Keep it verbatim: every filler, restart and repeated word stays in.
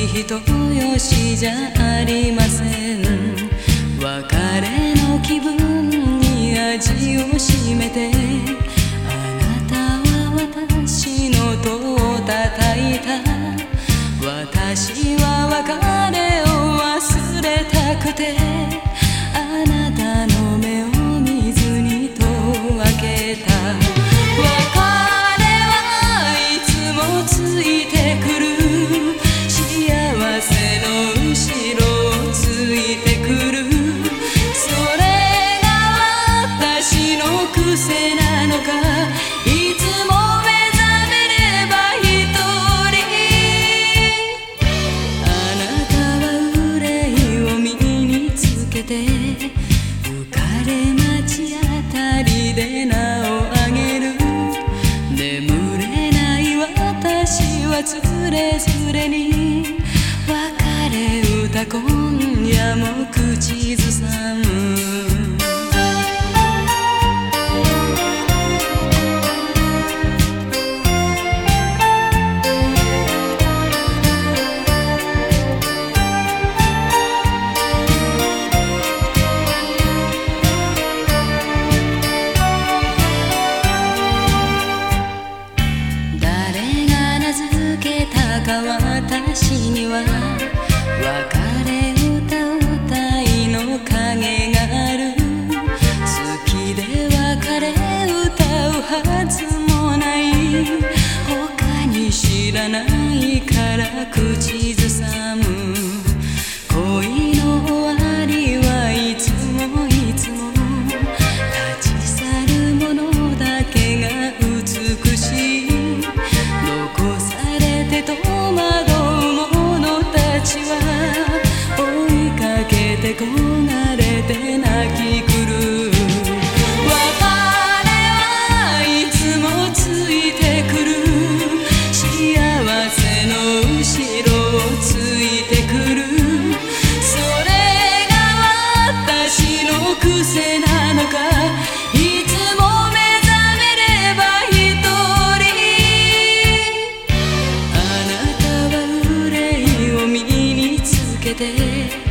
人よしじゃありません。別れの気分に味をしめて、あなたは私の戸を叩いた。私は別れを忘れたくて、あなたの目を見ずに戸を開けた。別れはいつもついてくる、幸せの後ろをついてくる。それが私の癖なのか、いつも目覚めれば一人。あなたは憂いを身につけて、浮かれ待ち当たりで名をあげる。眠れない私はつれづれに別れ歌今夜も口ずさむ。私には別れ歌うたいの影がある。好きで別れ歌うはずもない。他に知らないから口ずさむ。恋の終わりはいつもいつも立ち去るものだけが美しい。残されて戸惑追いかけて焦がれて泣きくる。別れはいつもついてくる、幸せの後ろをついてくる。それが私の癖なのか、いつも目覚めれば一人。あなたは憂いを身につけて